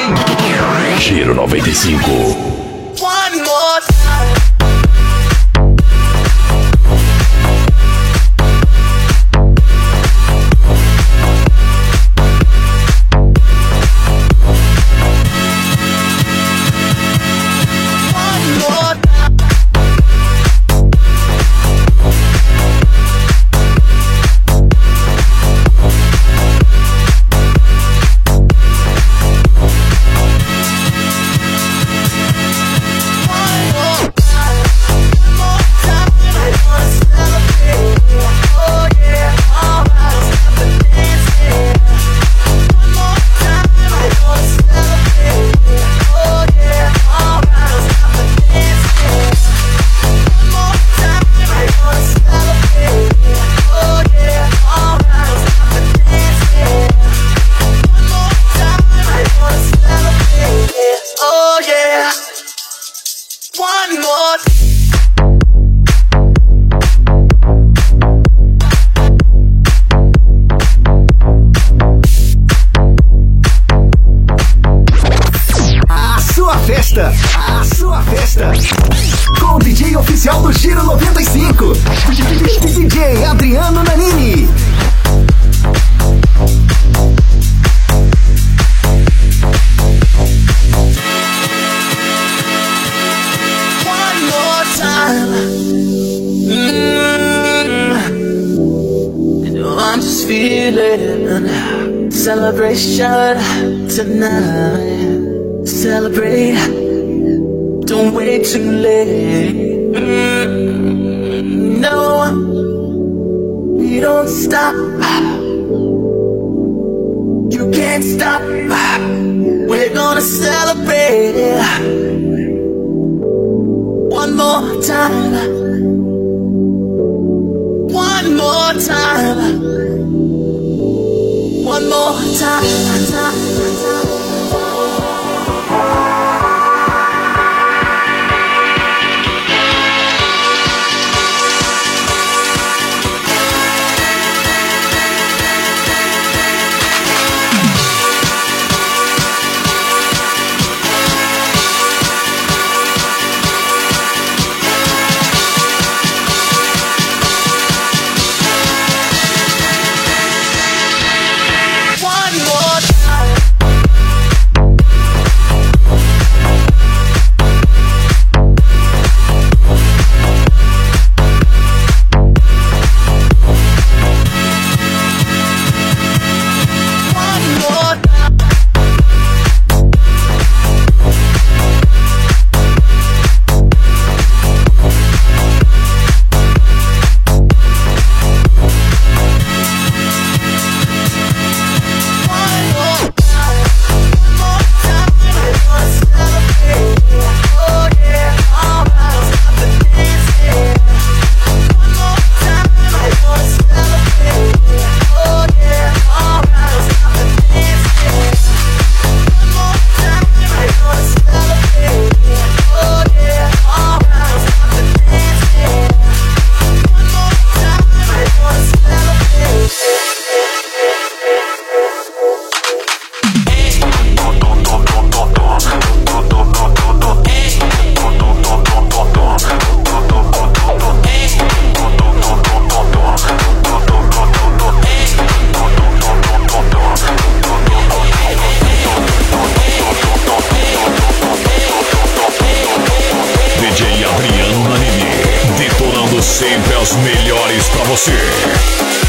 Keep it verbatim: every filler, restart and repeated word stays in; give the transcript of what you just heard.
Giro noventa e cinco. One more time. A sua festa com o D J oficial do Giro noventa e cinco, D J Adriano Nanini. One more time. Mm-hmm. You know I'm just feeling celebration tonight. Celebrate, don't wait too late. Mm, no, we don't stop. You can't stop. We're gonna celebrate. One more time. One more time. One more time. time. Sempre as melhores pra você.